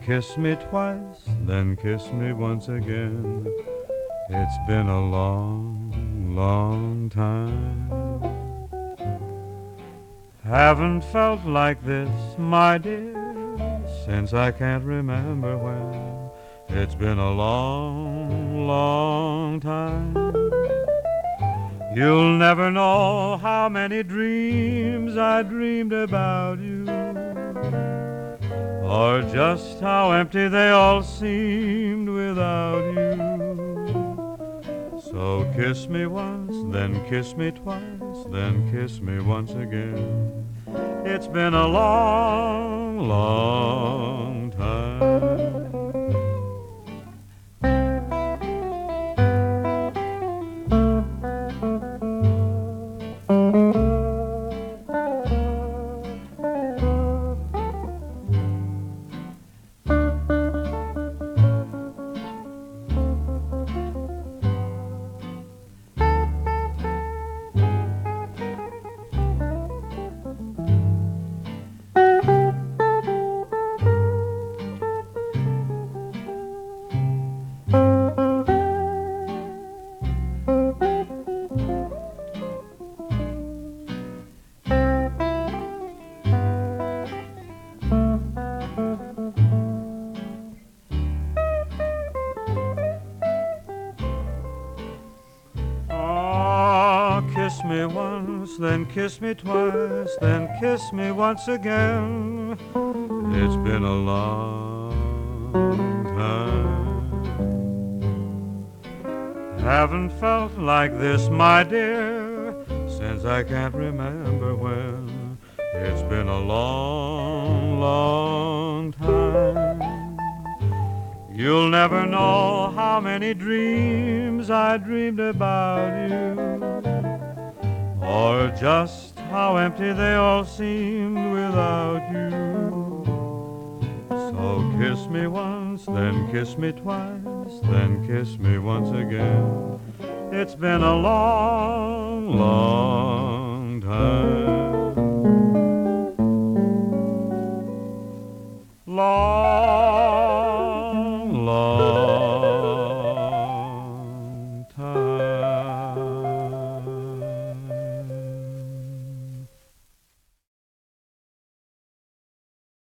Kiss me twice, then kiss me once again. It's been a long, long time. Haven't felt like this, my dear, since I can't remember when. It's been a long, long time. You'll never know how many dreams I dreamed about you, or just how empty they all seemed without you. So kiss me once, then kiss me twice, then kiss me once again. It's been a long, long time. Kiss me once, then kiss me twice, then kiss me once again. It's been a long time. Haven't felt like this, my dear, since I can't remember when. It's been a long, long time. You'll never know how many dreams I dreamed about you, or just how empty they all seemed without you. So kiss me once, then kiss me twice, then kiss me once again. It's been a long, long time. Long